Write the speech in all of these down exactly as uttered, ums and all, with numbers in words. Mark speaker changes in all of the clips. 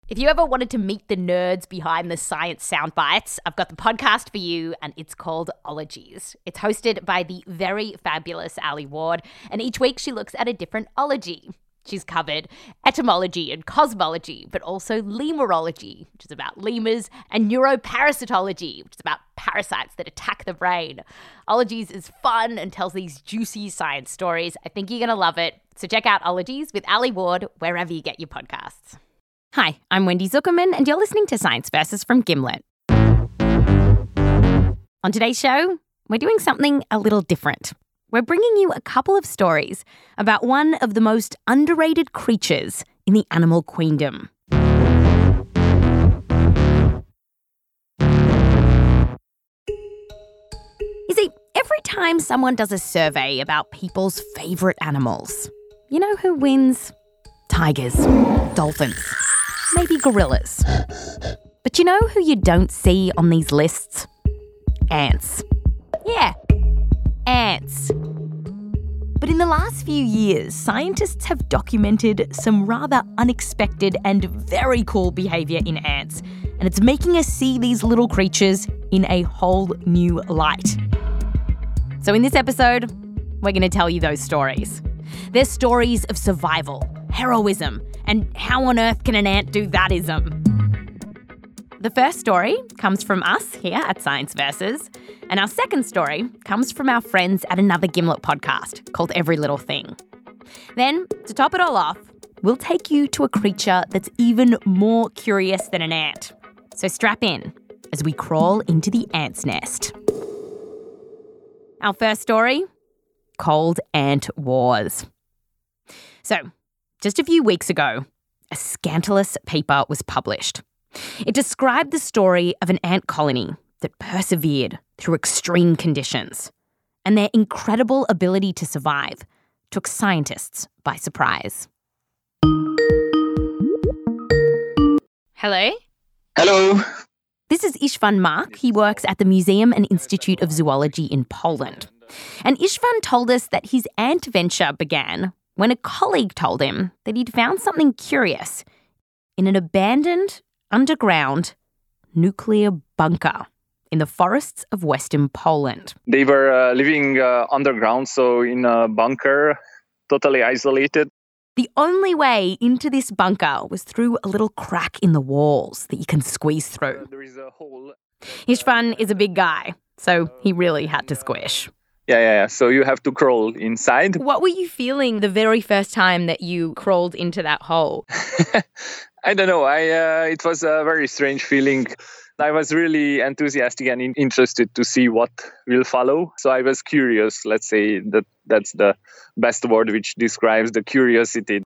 Speaker 1: If you ever wanted to meet the nerds behind the science sound bites, I've got the podcast for you, and it's called Ologies. It's hosted by the very fabulous Ali Ward, and each week she looks at a different ology. She's covered etymology and cosmology, but also lemurology, which is about lemurs, and neuroparasitology, which is about parasites that attack the brain. Ologies is fun and tells these juicy science stories. I think you're going to love it. So check out Ologies with Ali Ward wherever you get your podcasts. Hi, I'm Wendy Zuckerman, and you're listening to Science Versus from Gimlet. On today's show, we're doing something a little different. We're bringing you a couple of stories about one of the most underrated creatures in the animal queendom. You see, every time someone does a survey about people's favourite animals, you know who wins? Tigers, dolphins, maybe gorillas. But you know who you don't see on these lists? Ants. Yeah, ants. But in the last few years, scientists have documented some rather unexpected and very cool behaviour in ants, and it's making us see these little creatures in a whole new light. So in this episode, we're going to tell you those stories. They're stories of survival, heroism, and how on earth can an ant do that-ism? The first story comes from us here at Science Versus, and our second story comes from our friends at another Gimlet podcast called Every Little Thing. Then, to top it all off, we'll take you to a creature that's even more curious than an ant. So strap in as we crawl into the ant's nest. Our first story, Cold Ant Wars. So, just a few weeks ago, a scandalous paper was published. It described the story of an ant colony that persevered through extreme conditions, and their incredible ability to survive took scientists by surprise. Hello?
Speaker 2: Hello.
Speaker 1: This is Istvan Mark. He works at the Museum and Institute of Zoology in Poland. And Istvan told us that his ant venture began when a colleague told him that he'd found something curious in an abandoned, underground nuclear bunker in the forests of Western Poland.
Speaker 2: They were uh, living uh, underground, so in a bunker, totally isolated.
Speaker 1: The only way into this bunker was through a little crack in the walls that you can squeeze through.
Speaker 2: Uh, there is a hole.
Speaker 1: Istvan is a big guy, so he really had to squish.
Speaker 2: Yeah, yeah, yeah. So you have to crawl inside.
Speaker 1: What were you feeling the very first time that you crawled into that hole?
Speaker 2: I don't know. I uh, it was a very strange feeling. I was really enthusiastic and in- interested to see what will follow. So I was curious. Let's say that that's the best word which describes the curiosity.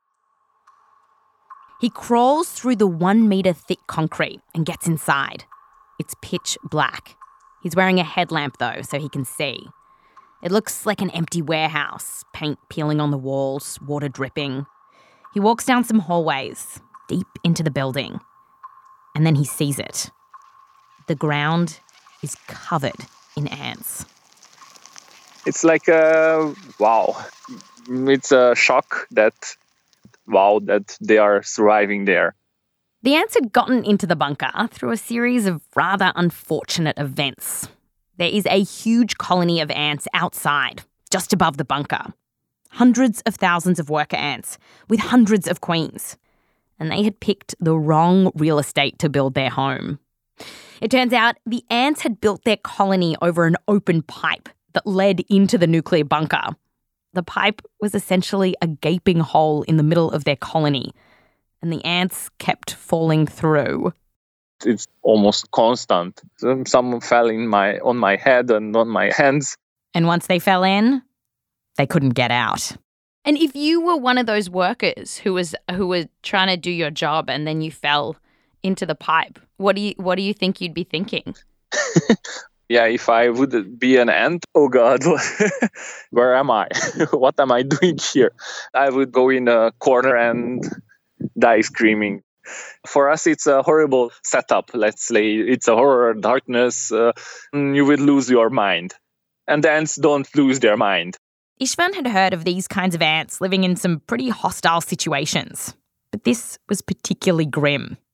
Speaker 1: He crawls through the one metre thick concrete and gets inside. It's pitch black. He's wearing a headlamp though, so he can see. It looks like an empty warehouse, paint peeling on the walls, water dripping. He walks down some hallways, deep into the building, and then he sees it. The ground is covered in ants.
Speaker 2: It's like a wow. It's a shock that, wow, that they are surviving there.
Speaker 1: The ants had gotten into the bunker through a series of rather unfortunate events. There is a huge colony of ants outside, just above the bunker. Hundreds of thousands of worker ants with hundreds of queens. And they had picked the wrong real estate to build their home. It turns out the ants had built their colony over an open pipe that led into the nuclear bunker. The pipe was essentially a gaping hole in the middle of their colony, and the ants kept falling through.
Speaker 2: It's almost constant. Some fell in my on my head and on my hands.
Speaker 1: And once they fell in, they couldn't get out. And if you were one of those workers who was who were trying to do your job and then you fell into the pipe, what do you what do you think you'd be thinking?
Speaker 2: Yeah, if I would be an ant, oh God, where am I? What am I doing here? I would go in a corner and die screaming. For us, it's a horrible setup. Let's say it's a horror, darkness. Uh, you would lose your mind. And the ants don't lose their mind.
Speaker 1: Istvan had heard of these kinds of ants living in some pretty hostile situations. But this was particularly grim.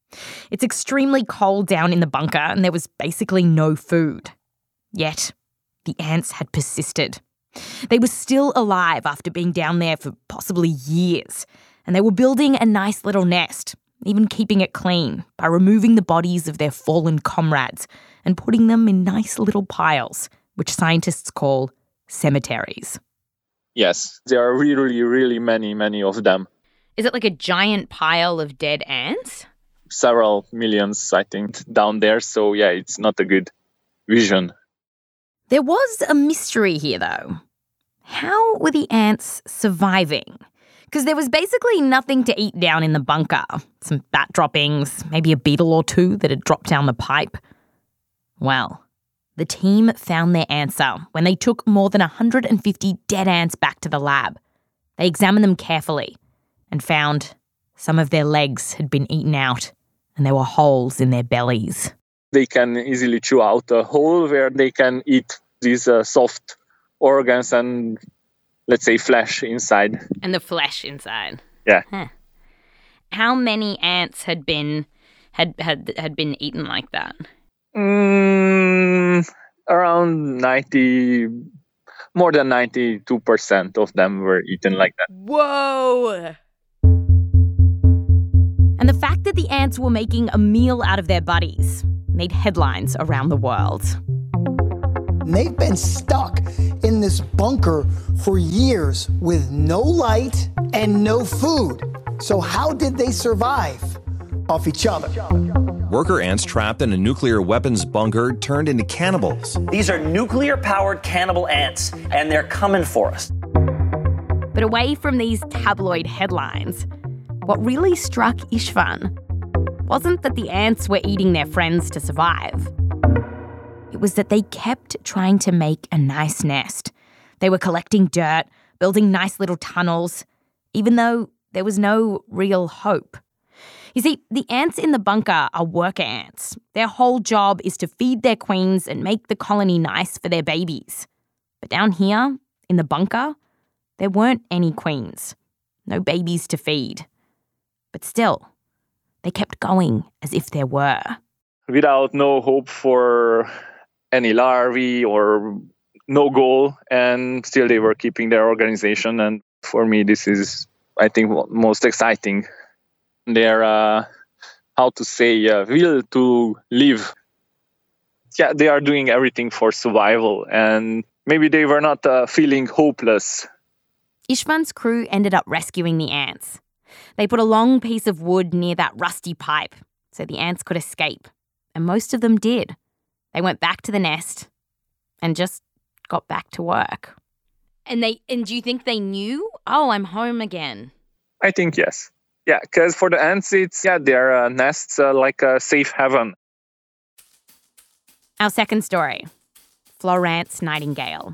Speaker 1: It's extremely cold down in the bunker and there was basically no food. Yet, the ants had persisted. They were still alive after being down there for possibly years, and they were building a nice little nest, even keeping it clean by removing the bodies of their fallen comrades and putting them in nice little piles, which scientists call cemeteries.
Speaker 2: Yes, there are really, really many, many of them.
Speaker 1: Is it like a giant pile of dead ants?
Speaker 2: Several millions, I think, down there. So yeah, it's not a good vision.
Speaker 1: There was a mystery here, though. How were the ants surviving? Because there was basically nothing to eat down in the bunker. Some bat droppings, maybe a beetle or two that had dropped down the pipe. Well, the team found their answer when they took more than one hundred fifty dead ants back to the lab. They examined them carefully and found some of their legs had been eaten out and there were holes in their bellies.
Speaker 2: They can easily chew out a hole where they can eat these uh, soft organs and, let's say, flesh inside.
Speaker 1: And the flesh inside.
Speaker 2: Yeah.
Speaker 1: Huh. How many ants had been had had had been eaten like that?
Speaker 2: Mm, around ninety, more than ninety-two percent of them were eaten like that.
Speaker 1: Whoa! And the fact that the ants were making a meal out of their buddies made headlines around the world.
Speaker 3: They've been stuck in this bunker for years with no light and no food. So how did they survive? Off each other.
Speaker 4: Worker ants trapped in a nuclear weapons bunker turned into cannibals.
Speaker 5: These are nuclear-powered cannibal ants, and they're coming for us.
Speaker 1: But away from these tabloid headlines, what really struck Istvan wasn't that the ants were eating their friends to survive. It was that they kept trying to make a nice nest. They were collecting dirt, building nice little tunnels, even though there was no real hope. You see, the ants in the bunker are worker ants. Their whole job is to feed their queens and make the colony nice for their babies. But down here, in the bunker, there weren't any queens. No babies to feed. But still, they kept going as if there were.
Speaker 2: Without no hope for any larvae or no goal, and still they were keeping their organization. And for me, this is, I think, most exciting. Their, uh, how to say, uh, will to live. Yeah, they are doing everything for survival, and maybe they were not uh, feeling hopeless.
Speaker 1: Istvan's crew ended up rescuing the ants. They put a long piece of wood near that rusty pipe so the ants could escape, and most of them did. They went back to the nest and just got back to work. And they and do you think they knew? Oh, I'm home again.
Speaker 2: I think yes. Yeah, because for the ants, it's, yeah, their uh, nests are like a safe haven.
Speaker 1: Our second story, Florence Nightingale.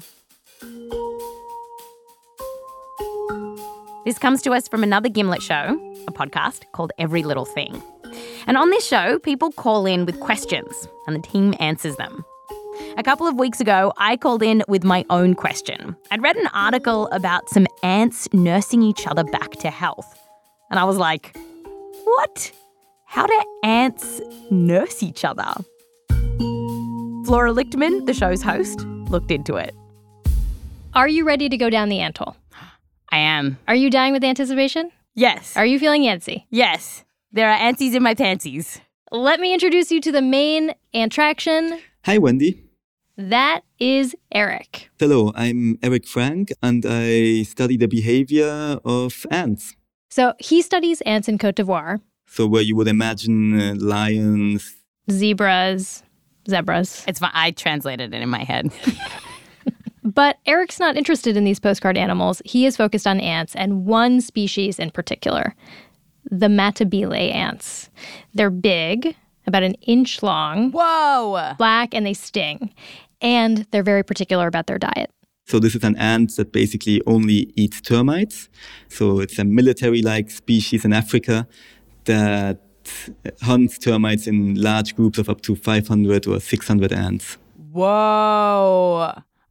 Speaker 1: This comes to us from another Gimlet show, a podcast called Every Little Thing. And on this show, people call in with questions and the team answers them. A couple of weeks ago, I called in with my own question. I'd read an article about some ants nursing each other back to health. And I was like, what? How do ants nurse each other? Flora Lichtman, the show's host, looked into it.
Speaker 6: Are you ready to go down the ant hole?
Speaker 1: I am.
Speaker 6: Are you dying with anticipation?
Speaker 1: Yes.
Speaker 6: Are you feeling antsy?
Speaker 1: Yes. There are antsies in my pantsies.
Speaker 6: Let me introduce you to the main attraction.
Speaker 7: Hi, Wendy.
Speaker 6: That is Eric.
Speaker 7: Hello, I'm Eric Frank, and I study the behavior of ants.
Speaker 6: So he studies ants in Côte d'Ivoire.
Speaker 7: So where you would imagine uh, lions.
Speaker 6: Zebras. Zebras.
Speaker 1: It's fine. I translated it in my head.
Speaker 6: But Eric's not interested in these postcard animals. He is focused on ants and one species in particular, the Matabele ants. They're big, about an inch long.
Speaker 1: Whoa!
Speaker 6: Black, and they sting. And they're very particular about their diet.
Speaker 7: So this is an ant that basically only eats termites. So it's a military-like species in Africa that hunts termites in large groups of up to five hundred or six hundred ants.
Speaker 1: Whoa!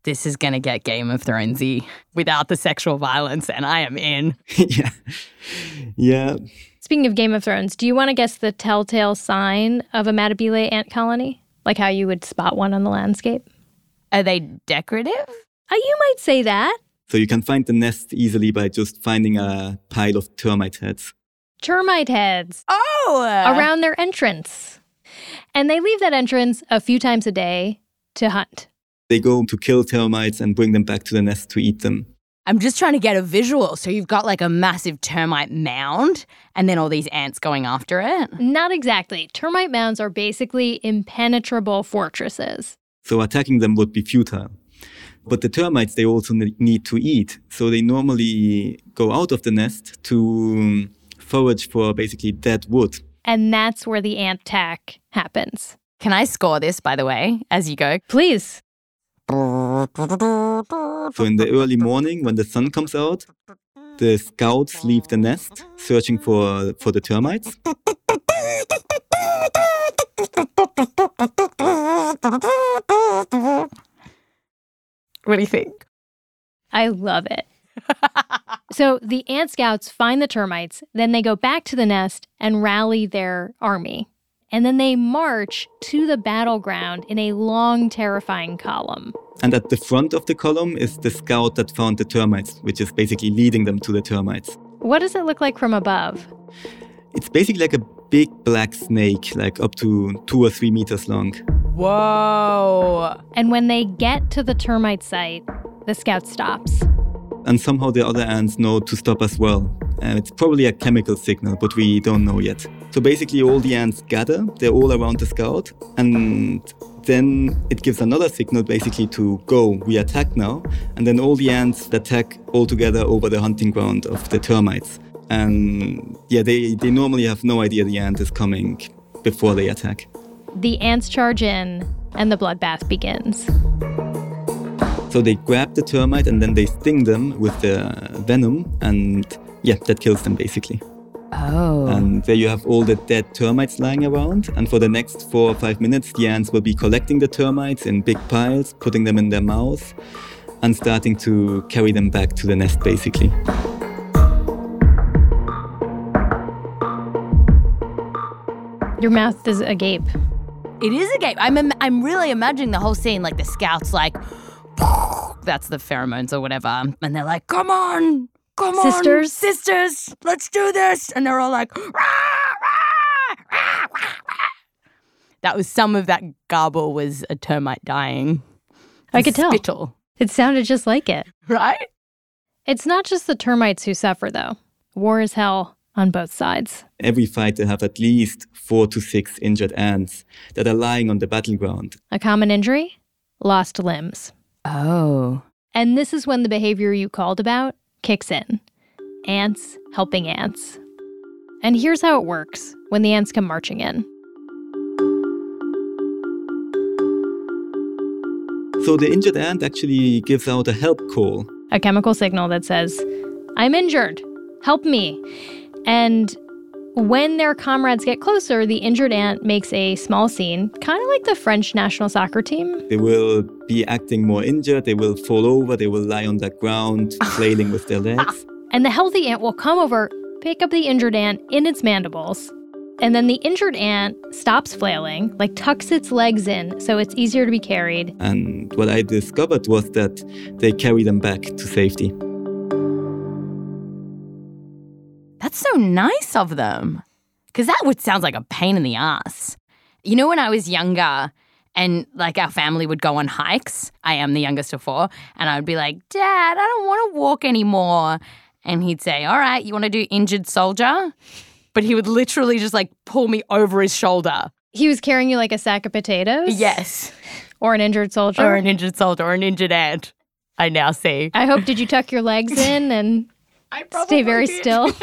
Speaker 1: This is going to get Game of Thronesy without the sexual violence, and I am in.
Speaker 7: yeah. Yeah.
Speaker 6: Speaking of Game of Thrones, do you want to guess the telltale sign of a Matabele ant colony? Like how you would spot one on the landscape?
Speaker 1: Are they decorative?
Speaker 6: Uh, you might say that.
Speaker 7: So you can find the nest easily by just finding a pile of termite heads.
Speaker 6: Termite heads.
Speaker 1: Oh!
Speaker 6: Around their entrance. And they leave that entrance a few times a day to hunt.
Speaker 7: They go to kill termites and bring them back to the nest to eat them.
Speaker 1: I'm just trying to get a visual. So you've got like a massive termite mound and then all these ants going after it?
Speaker 6: Not exactly. Termite mounds are basically impenetrable fortresses.
Speaker 7: So attacking them would be futile. But the termites, they also need to eat. So they normally go out of the nest to forage for basically dead wood.
Speaker 6: And that's where the ant attack happens.
Speaker 1: Can I score this, by the way, as you go?
Speaker 6: Please.
Speaker 7: So in the early morning, when the sun comes out, the scouts leave the nest searching for, for the termites.
Speaker 1: What do you think?
Speaker 6: I love it. So the ant scouts find the termites, then they go back to the nest and rally their army. And then they march to the battleground in a long, terrifying column.
Speaker 7: And at the front of the column is the scout that found the termites, which is basically leading them to the termites.
Speaker 6: What does it look like from above?
Speaker 7: It's basically like a big black snake, like up to two or three meters long.
Speaker 1: Whoa.
Speaker 6: And when they get to the termite site, the scout stops.
Speaker 7: And somehow the other ants know to stop as well. And it's probably a chemical signal, but we don't know yet. So basically all the ants gather, they're all around the scout, and then it gives another signal basically to go, we attack now, and then all the ants attack all together over the hunting ground of the termites. And yeah, they, they normally have no idea the ant is coming before they attack.
Speaker 6: The ants charge in, and the bloodbath begins.
Speaker 7: So they grab the termite and then they sting them with the venom, and yeah, that kills them basically.
Speaker 1: Oh.
Speaker 7: And there you have all the dead termites lying around, and for the next four or five minutes, the ants will be collecting the termites in big piles, putting them in their mouths, and starting to carry them back to the nest basically.
Speaker 6: Your mouth is agape.
Speaker 1: It is agape. I'm, im- I'm really imagining the whole scene, like the scouts like, that's the pheromones or whatever. And they're like, come on, come on,
Speaker 6: Sisters.
Speaker 1: sisters, let's do this. And they're all like, rah, rah, rah, rah, rah. That was some of that garble was a termite dying.
Speaker 6: I could tell.
Speaker 1: Spittle.
Speaker 6: It sounded just like it.
Speaker 1: Right?
Speaker 6: It's not just the termites who suffer, though. War is hell on both sides.
Speaker 7: Every fight they have at least four to six injured ants that are lying on the battleground.
Speaker 6: A common injury? Lost limbs.
Speaker 1: Oh.
Speaker 6: And this is when the behavior you called about kicks in. Ants helping ants. And here's how it works when the ants come marching in.
Speaker 7: So the injured ant actually gives out a help call.
Speaker 6: A chemical signal that says, I'm injured. Help me. And when their comrades get closer, the injured ant makes a small scene, kind of like the French national soccer team.
Speaker 7: They will be acting more injured, they will fall over, they will lie on the ground, flailing with their legs.
Speaker 6: And the healthy ant will come over, pick up the injured ant in its mandibles, and then the injured ant stops flailing, like tucks its legs in so it's easier to be carried.
Speaker 7: And what I discovered was that they carry them back to safety.
Speaker 1: That's so nice of them. Because that would sound like a pain in the ass. You know, when I was younger and like our family would go on hikes, I am the youngest of four, and I would be like, Dad, I don't want to walk anymore. And he'd say, all right, you want to do injured soldier? But he would literally just like pull me over his shoulder.
Speaker 6: He was carrying you like a sack of potatoes?
Speaker 1: Yes.
Speaker 6: Or an injured soldier?
Speaker 1: Or an injured soldier or an injured ant. I now see.
Speaker 6: I hope, did you tuck your legs in and
Speaker 1: I probably
Speaker 6: stay very
Speaker 1: did.
Speaker 6: still?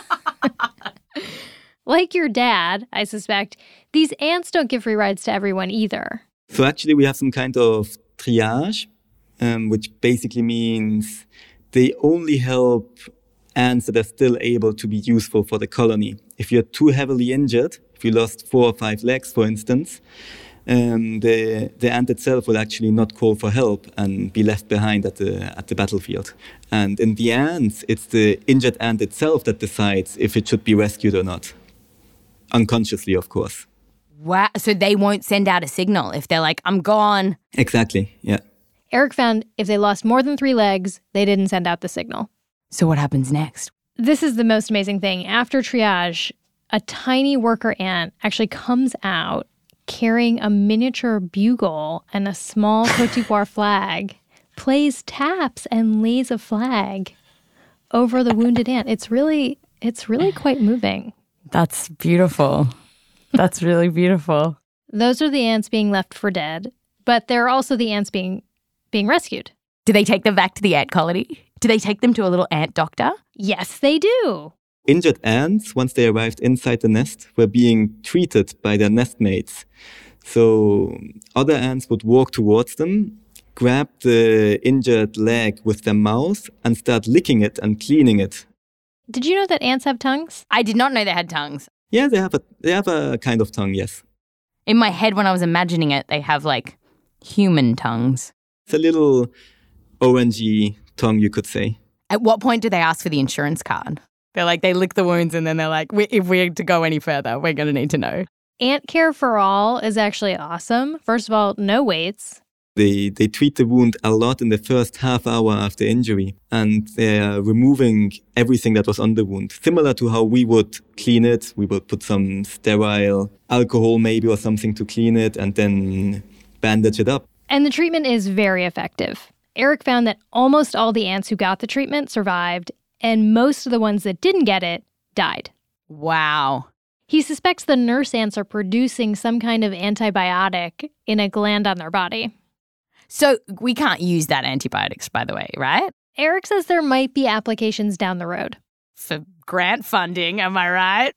Speaker 6: Like your dad, I suspect, these ants don't give free rides to everyone either.
Speaker 7: So actually we have some kind of triage, um, which basically means they only help ants that are still able to be useful for the colony. If you're too heavily injured, if you lost four or five legs, for instance, um, the the ant itself will actually not call for help and be left behind at the at the battlefield. And in the ants, it's the injured ant itself that decides if it should be rescued or not, unconsciously, of course.
Speaker 1: Wow. So they won't send out a signal if they're like, I'm gone.
Speaker 7: Exactly, yeah.
Speaker 6: Eric found if they lost more than three legs, they didn't send out the signal.
Speaker 1: So what happens next?
Speaker 6: This is the most amazing thing. After triage, a tiny worker ant actually comes out carrying a miniature bugle and a small Cote d'Ivoire flag, plays taps and lays a flag over the wounded ant. It's really, it's really quite moving.
Speaker 1: That's beautiful. That's really beautiful.
Speaker 6: Those are the ants being left for dead, but there are also the ants being being rescued.
Speaker 1: Do they take them back to the ant colony? Do they take them to a little ant doctor?
Speaker 6: Yes, they do.
Speaker 7: Injured ants, once they arrived inside the nest, were being treated by their nestmates. So other ants would walk towards them, grab the injured leg with their mouth, and start licking it and cleaning it.
Speaker 6: Did you know that ants have tongues?
Speaker 1: I did not know they had tongues.
Speaker 7: Yeah, they have a they have a kind of tongue, yes.
Speaker 1: In my head, when I was imagining it, they have like human tongues.
Speaker 7: It's a little orangey tongue, you could say.
Speaker 1: At what point do they ask for the insurance card? They're like, they lick the wounds and then they're like, we, if we're to go any further, we're going to need to know.
Speaker 6: Ant Care for All is actually awesome. First of all, no waits.
Speaker 7: They they treat the wound a lot in the first half hour after injury, and they're removing everything that was on the wound. Similar to how we would clean it, we would put some sterile alcohol maybe or something to clean it and then bandage it up.
Speaker 6: And the treatment is very effective. Eric found that almost all the ants who got the treatment survived, and most of the ones that didn't get it died.
Speaker 1: Wow.
Speaker 6: He suspects the nurse ants are producing some kind of antibiotic in a gland on their body.
Speaker 1: So we can't use that antibiotics, by the way, right?
Speaker 6: Eric says there might be applications down the road.
Speaker 1: For grant funding, am I right?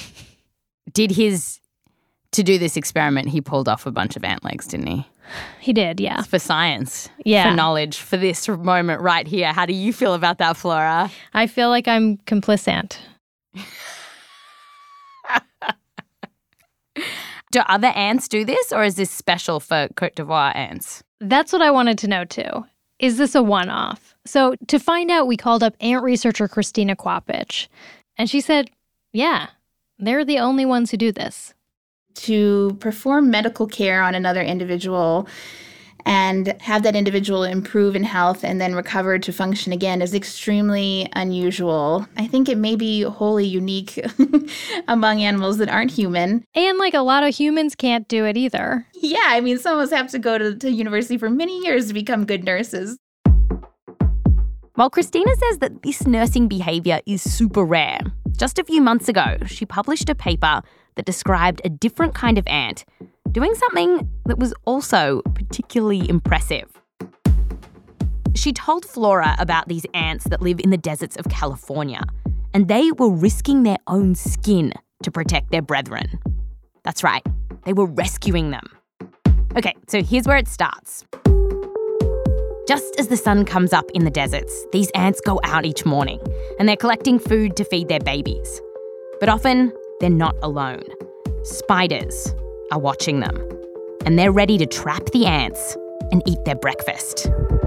Speaker 1: Did his, to do this experiment, he pulled off a bunch of ant legs, didn't he?
Speaker 6: He did, yeah.
Speaker 1: For science,
Speaker 6: yeah.
Speaker 1: For knowledge, for this moment right here. How do you feel about that, Flora?
Speaker 6: I feel like I'm complicit.
Speaker 1: Do other ants do this, or is this special for Cote d'Ivoire ants?
Speaker 6: That's what I wanted to know, too. Is this a one-off? So to find out, we called up ant researcher Christina Quapich. And she said, yeah, they're the only ones who do this.
Speaker 8: To perform medical care on another individual and have that individual improve in health and then recover to function again is extremely unusual. I think it may be wholly unique among animals that aren't human.
Speaker 6: And like a lot of humans can't do it either.
Speaker 8: Yeah, I mean, some of us have to go to, to university for many years to become good nurses.
Speaker 1: While Christina says that this nursing behaviour is super rare, just a few months ago, she published a paper that described a different kind of ant doing something that was also particularly impressive. She told Flora about these ants that live in the deserts of California, and they were risking their own skin to protect their brethren. That's right, they were rescuing them. Okay, so here's where it starts. Just as the sun comes up in the deserts, these ants go out each morning, and they're collecting food to feed their babies. But often, they're not alone. Spiders are watching them, and they're ready to trap the ants and eat their breakfast.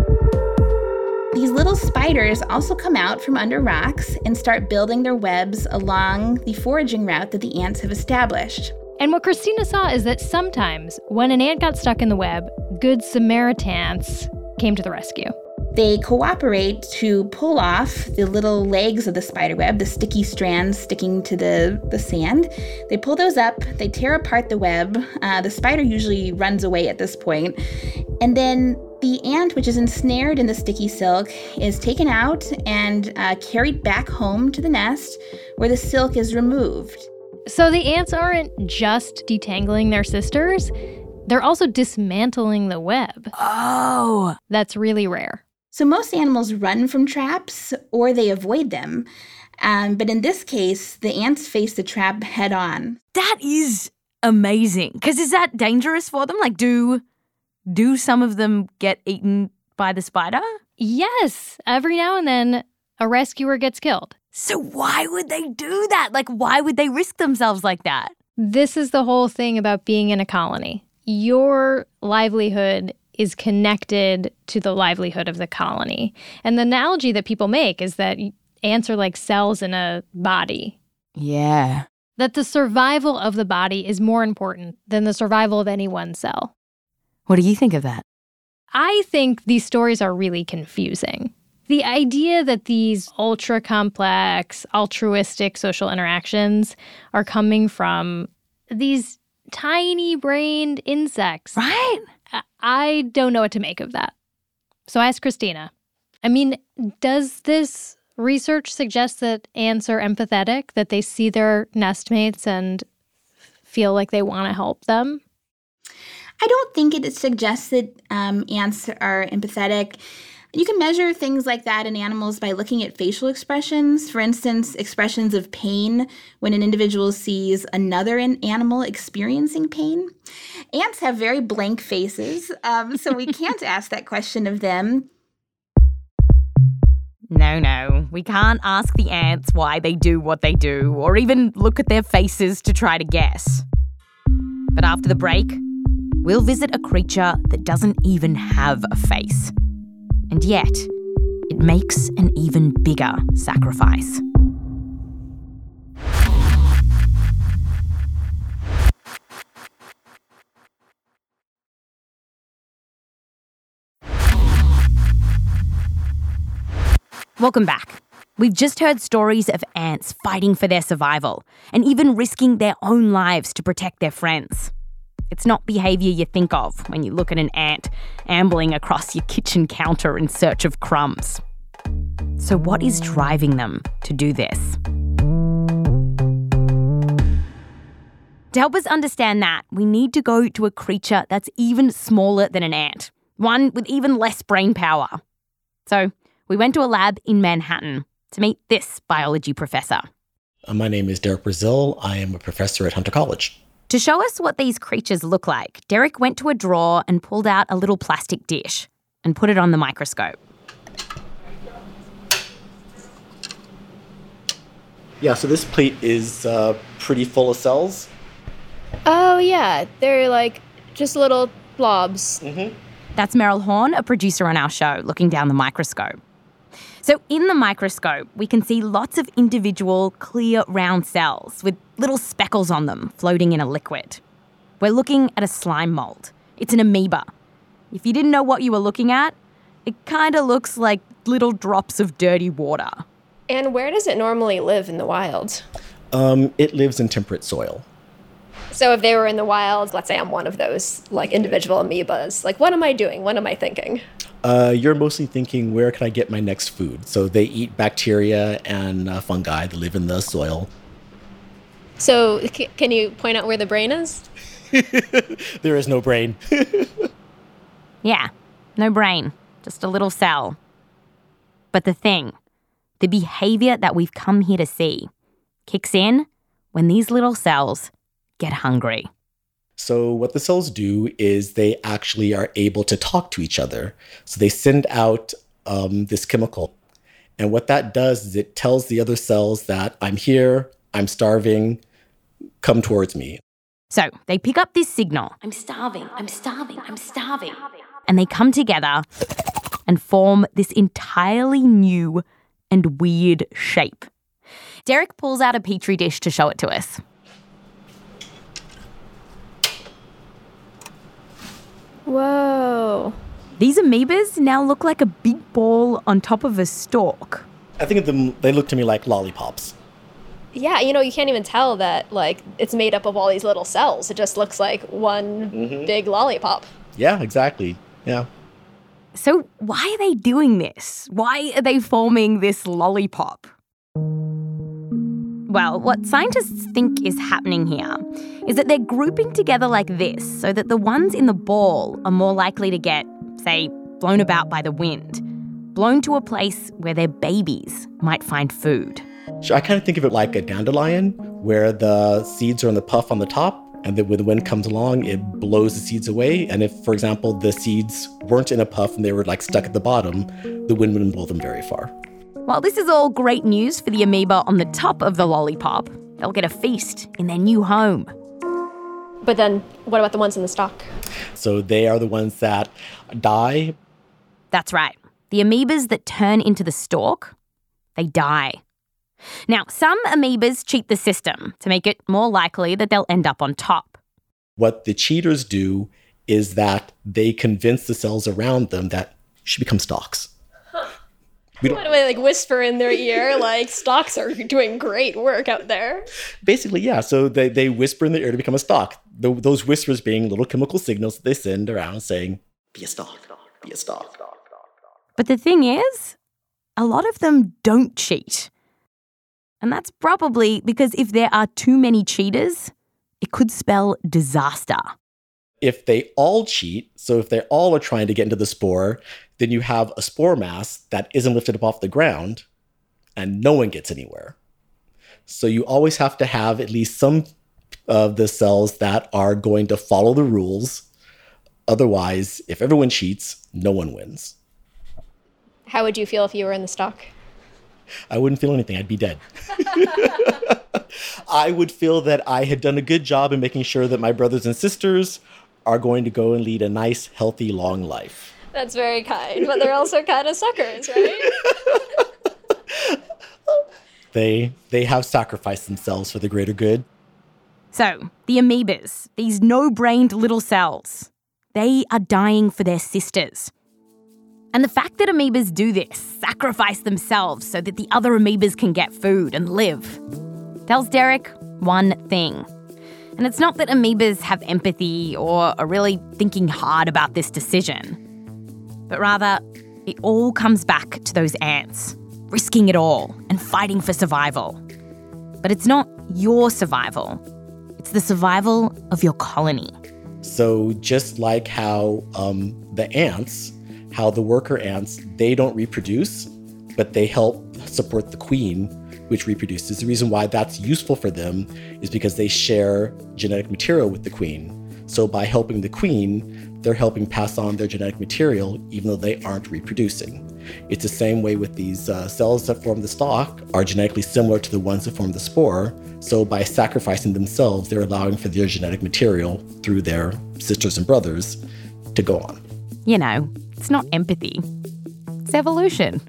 Speaker 8: These little spiders also come out from under rocks and start building their webs along the foraging route that the ants have established.
Speaker 6: And what Christina saw is that sometimes when an ant got stuck in the web, good Samaritans came to the rescue.
Speaker 8: They cooperate to pull off the little legs of the spider web, the sticky strands sticking to the, the sand. They pull those up, they tear apart the web. Uh, the spider usually runs away at this point. And then the ant, which is ensnared in the sticky silk, is taken out and uh, carried back home to the nest where the silk is removed.
Speaker 6: So the ants aren't just detangling their sisters, they're also dismantling the web.
Speaker 1: Oh!
Speaker 6: That's really rare.
Speaker 8: So most animals run from traps or they avoid them. Um, but in this case, the ants face the trap head on.
Speaker 1: That is amazing. Because is that dangerous for them? Like, do, do some of them get eaten by the spider?
Speaker 6: Yes. Every now and then, a rescuer gets killed.
Speaker 1: So why would they do that? Like, why would they risk themselves like that?
Speaker 6: This is the whole thing about being in a colony. your livelihood is connected to the livelihood of the colony. And the analogy that people make is that ants are like cells in a body.
Speaker 1: Yeah.
Speaker 6: That the survival of the body is more important than the survival of any one cell.
Speaker 1: What do you think of that?
Speaker 6: I think these stories are really confusing. The idea that these ultra-complex, altruistic social interactions are coming from these tiny-brained insects.
Speaker 1: Right?
Speaker 6: I don't know what to make of that. So I asked Christina, I mean, does this research suggest that ants are empathetic, that they see their nestmates and feel like they want to help them?
Speaker 8: I don't think it suggests that um, ants are empathetic. You can measure things like that in animals by looking at facial expressions. For instance, expressions of pain when an individual sees another animal experiencing pain. Ants have very blank faces, um, so we can't ask that question of them.
Speaker 1: No, no, we can't ask the ants why they do what they do, or even look at their faces to try to guess. But after the break, we'll visit a creature that doesn't even have a face. And yet, it makes an even bigger sacrifice. Welcome back. We've just heard stories of ants fighting for their survival and even risking their own lives to protect their friends. It's not behaviour you think of when you look at an ant ambling across your kitchen counter in search of crumbs. So what is driving them to do this? To help us understand that, we need to go to a creature that's even smaller than an ant, one with even less brain power. So we went to a lab in Manhattan to meet this biology professor.
Speaker 9: Uh, my name is Derek Brazil. I am a professor at Hunter College.
Speaker 1: To show us what these creatures look like, Derek went to a drawer and pulled out a little plastic dish and put it on the microscope.
Speaker 9: Yeah, so this plate is uh, pretty full of cells.
Speaker 10: Oh, yeah. They're like just little blobs.
Speaker 9: Mm-hmm.
Speaker 1: That's Meryl Horn, a producer on our show, looking down the microscope. So in the microscope, we can see lots of individual clear round cells with little speckles on them floating in a liquid. We're looking at a slime mold. It's an amoeba. If you didn't know what you were looking at, it kind of looks like little drops of dirty water.
Speaker 10: And where does it normally live in the wild?
Speaker 9: Um, it lives in temperate soil.
Speaker 10: So if they were in the wild, let's say I'm one of those like individual amoebas, like what am I doing? What am I thinking?
Speaker 9: Uh, you're mostly thinking, where can I get my next food? So they eat bacteria and uh, fungi that live in the soil.
Speaker 10: So c- can you point out where the brain is?
Speaker 9: There is no brain.
Speaker 1: Yeah, no brain, just a little cell. But the thing, the behaviour that we've come here to see, kicks in when these little cells get hungry.
Speaker 9: So what the cells do is they actually are able to talk to each other. So they send out um, this chemical. And what that does is it tells the other cells that I'm here, I'm starving, come towards me.
Speaker 1: So they pick up this signal. I'm starving, I'm starving, I'm starving. And they come together and form this entirely new and weird shape. Derek pulls out a petri dish to show it to us.
Speaker 10: Whoa.
Speaker 1: These amoebas now look like a big ball on top of a stalk.
Speaker 9: I think of them, they look to me like lollipops.
Speaker 10: Yeah, you know, you can't even tell that, like, it's made up of all these little cells. It just looks like one mm-hmm. big lollipop.
Speaker 9: Yeah, exactly. Yeah.
Speaker 1: So why are they doing this? Why are they forming this lollipop? Well, what scientists think is happening here is that they're grouping together like this so that the ones in the ball are more likely to get, say, blown about by the wind, blown to a place where their babies might find food.
Speaker 9: So I kind of think of it like a dandelion, where the seeds are in the puff on the top, and then when the wind comes along, it blows the seeds away. And if, for example, the seeds weren't in a puff and they were like stuck at the bottom, the wind wouldn't blow them very far.
Speaker 1: While this is all great news for the amoeba on the top of the lollipop, they'll get a feast in their new home.
Speaker 10: But then what about the ones in the stalk?
Speaker 9: So they are the ones that die.
Speaker 1: That's right. The amoebas that turn into the stalk, they die. Now, some amoebas cheat the system to make it more likely that they'll end up on top.
Speaker 9: What the cheaters do is that they convince the cells around them that you should become stalks.
Speaker 10: Huh. We don't... What do I like whisper in their ear? Like, stalks are doing great work out there.
Speaker 9: Basically, yeah. So they, they whisper in their ear to become a stalk. The, those whispers being little chemical signals that they send around saying, be a stalk, be a stalk.
Speaker 1: But the thing is, a lot of them don't cheat. And that's probably because if there are too many cheaters, it could spell disaster.
Speaker 9: If they all cheat, so if they all are trying to get into the spore, then you have a spore mass that isn't lifted up off the ground and no one gets anywhere. So you always have to have at least some of the cells that are going to follow the rules. Otherwise, if everyone cheats, no one wins.
Speaker 10: How would you feel if you were in the stalk?
Speaker 9: I wouldn't feel anything. I'd be dead. I would feel that I had done a good job in making sure that my brothers and sisters are going to go and lead a nice, healthy, long life.
Speaker 10: That's very kind, but they're also kind of suckers, right?
Speaker 9: They they have sacrificed themselves for the greater good.
Speaker 1: So, the amoebas, these no-brained little cells, they are dying for their sisters. And the fact that amoebas do this, sacrifice themselves so that the other amoebas can get food and live, tells Derek one thing. And it's not that amoebas have empathy or are really thinking hard about this decision, but rather it all comes back to those ants, risking it all and fighting for survival. But it's not your survival. It's the survival of your colony.
Speaker 9: So just like how um, the ants, how the worker ants, they don't reproduce, but they help support the queen, which reproduces. The reason why that's useful for them is because they share genetic material with the queen. So by helping the queen, they're helping pass on their genetic material, even though they aren't reproducing. It's the same way with these uh, cells that form the stalk are genetically similar to the ones that form the spore. So by sacrificing themselves, they're allowing for their genetic material through their sisters and brothers to go on.
Speaker 1: You know, it's not empathy. It's evolution.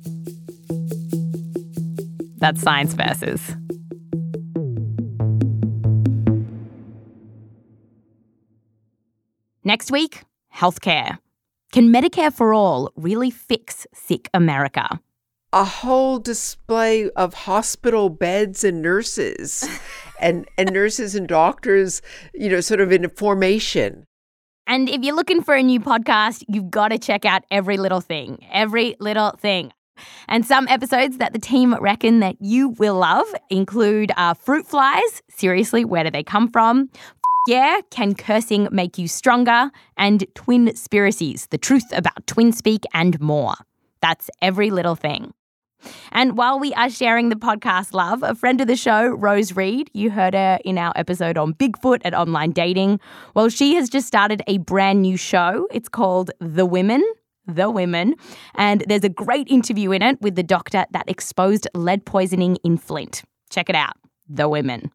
Speaker 1: That's Science Versus. Next week, healthcare. Can Medicare for All really fix sick America?
Speaker 11: A whole display of hospital beds and nurses and, and nurses and doctors, you know, sort of in formation.
Speaker 1: And if you're looking for a new podcast, you've got to check out Every Little Thing. Every Little Thing. And some episodes that the team reckon that you will love include uh, Fruit Flies. Seriously, where do they come from? F- yeah, Can Cursing Make You Stronger? And Twinspiracies, the truth about twin speak and more. That's Every Little Thing. And while we are sharing the podcast love, a friend of the show, Rose Reed, you heard her in our episode on Bigfoot and online dating. Well, she has just started a brand new show. It's called The Women. The Women. And there's a great interview in it with the doctor that exposed lead poisoning in Flint. Check it out. The Women.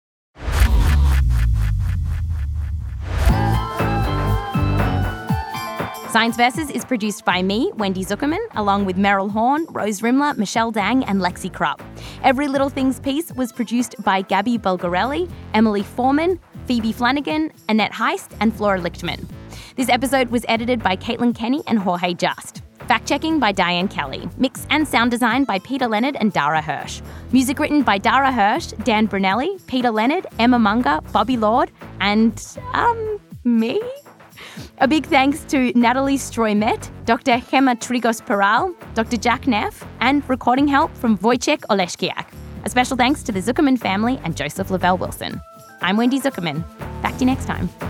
Speaker 1: Science Versus is produced by me, Wendy Zuckerman, along with Meryl Horn, Rose Rimler, Michelle Dang, and Lexi Krupp. Every Little Things piece was produced by Gabby Bulgarelli, Emily Foreman, Phoebe Flanagan, Annette Heist, and Flora Lichtman. This episode was edited by Caitlin Kenny and Jorge Just. Fact-checking by Diane Kelly. Mix and sound design by Peter Leonard and Dara Hirsch. Music written by Dara Hirsch, Dan Brunelli, Peter Leonard, Emma Munger, Bobby Lord, and, um, me? A big thanks to Natalie Stroymet, Doctor Gemma Trigos-Peral, Doctor Jack Neff, and recording help from Wojciech Oleszkiak. A special thanks to the Zuckerman family and Joseph Lavelle Wilson. I'm Wendy Zuckerman. Back to you next time.